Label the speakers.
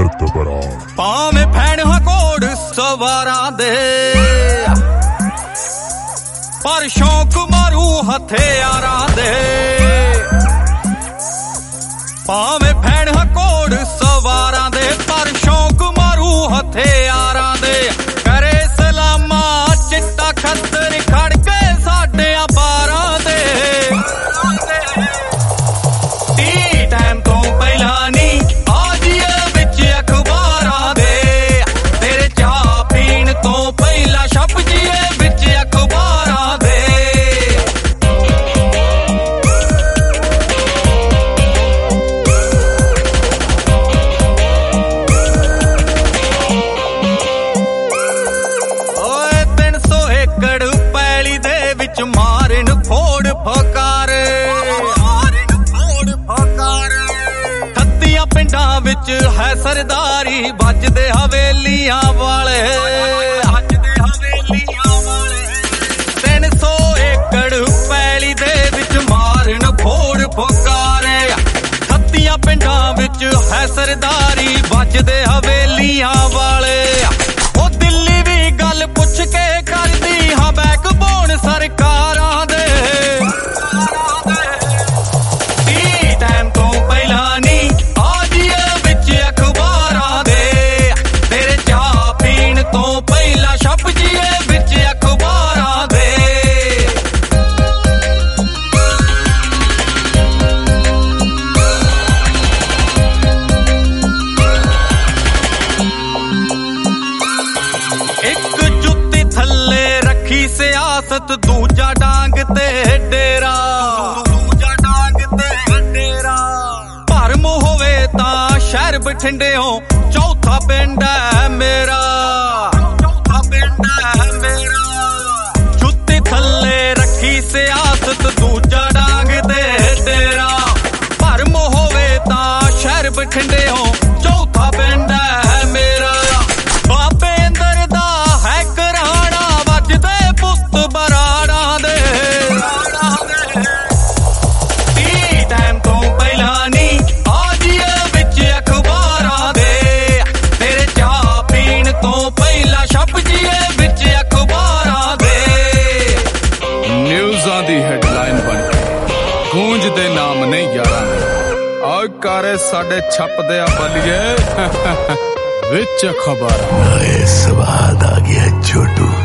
Speaker 1: ਕਿਰਤ ਬਰਾ
Speaker 2: ਭਾਵੇਂ ਫੈਣ ਘੋੜ ਸਵਾਰਾਂ ਦੇ ਪਰ ਸ਼ੌਂਕ ਮਾਰੂ ਹਥਿਆਰਾਂ ਦੇ ਭਾਵੇਂ ਫੈਣ ਘੋੜ ਸਵਾਰਾਂ ਦੇ ਪਰ ਸ਼ੌਂਕ ਮਾਰੂ ਹਥਿਆਰਾਂ ਦੇ ਕਰੇ ਸਲਾਮਾ ਚਿੱਟਾ ਖੱਤਰ ਖੜ ਕੇ ਸਾਡਿਆਂ ਬਾਰਾਂ ਦੇ ਟੀ ਟਾਈਮ ਤੋਂ ਪਹਿਲਾਂ ਨਹੀਂ ਆ ਜੀਏ ਵਿੱਚ ਅਖਬਾਰਾਂ ਦੇ ਤੇਰੇ ਚਾਹ ਪੀਣ ਤੋਂ ਪਹਿਲਾਂ ਛਪ ਜੀਏ ਵਿੱਚ ਅਖਬਾਰਾਂ ਦੇ ਓਏ 300 ਏਕੜ ਪੈਲੀ ਦੇ ਵਿੱਚ ਮਾਰਨ ਫੋੜ ਫਕਾਰ ਪਿੰਡਾਂ ਵਿੱਚ ਹੈ ਸਰਦਾਰੀ ਵੱਜਦੇ ਹਵੇਲੀਆਂ ਵਾਲੇ 300 ਏਕੜ ਪੈਲੀ ਦੇ ਵਿੱਚ ਮਾਰਨ ਫੋੜ ਫੁਕਾਰੇ ਖੱਤੀਆਂ ਪਿੰਡਾਂ ਵਿੱਚ ਹੈ ਸਰਦਾਰੀ ਵੱਜਦੇ ਹਵੇਲੀਆਂ ਵਾਲੇ ਉਹ ਦਿੱਲੀ ਵੀ ਗੱਲ ਪੁੱਛ ਕੇ ਕਰਦੀ ਹਾਂ ਬੈਕਬੋਨ ਸਰਕਾਰਾਂ ਦੇ ਟਾਈਮ ਤੋਂ ਪਹਿਲਾਂ ਨਹੀਂ ਤੋਂ ਪਹਿਲਾਂ ਛਪ ਜੀਏ ਵਿੱਚ ਅਖਬਾਰਾਂ ਦੇ ਇੱਕ ਜੁੱਤੀ ਥੱਲੇ ਰੱਖੀ ਸਿਆਸਤ ਦੂਜਾ ਡਾਂਗ ਤੇ ਡੇਰਾ ਭਰਮ ਹੋਵੇ ਤਾਂ ਸ਼ਹਿਰ ਬਠਿੰਡਿਓਂ ਚੌਥਾ ਪਿੰਡ ਹੈ ਮੇਰਾ ਜੁੱਤੀ ਥੱਲੇ ਰੱਖੀ ਸਿਆਸਤ ਦੂਜਾ ਡਾਂਗ ਤੇ ਡੇਰਾ ਭਰਮ ਹੋਵੇ ਤਾਂ ਸ਼ਹਿਰ ਬਠਿੰਡਿਓਂ ਚੌਥਾ ਪਿੰਡ ਹੈ ਮੇਰਾ ਬਾਬੇ ਅੰਦਰ ਦਾ ਹੈ ਘਰਾਣਾ ਵੱਜਦੇ ਪੁੱਤ ਬਰਾੜਾਂ ਦੇ ਟਾਈਮ ਤੋਂ ਪਹਿਲਾਂ ਨਹੀਂ ਆ ਜੀਏ ਵਿੱਚ ਅਖਬਾਰਾਂ ਦੇ ਤੇਰੇ ਚਾਹ ਪੀਣ ਤੋਂ ਪਹਿਲਾਂ ਛਪ ਜੀਏ ਵਿੱਚ ਅਖਬਾਰਾਂ ਦੇ
Speaker 3: ਨਿਊਜ਼ਾਂ ਦੀ ਹੈਡਲਾਈਨ ਬਣ ਕੇ ਗੂੰਜਦੇ ਨਾਮ ਨਹੀਂ ਯਾਰਾਂ ਆਹ ਕਾਰੇ ਸਾਡੇ ਛਪਦੇ ਆ ਬਲੀਏ ਵਿੱਚ ਖਬਰ
Speaker 1: ਨਏ ਸਵਾਦ ਆ ਗਿਆ ਛੋਟੂ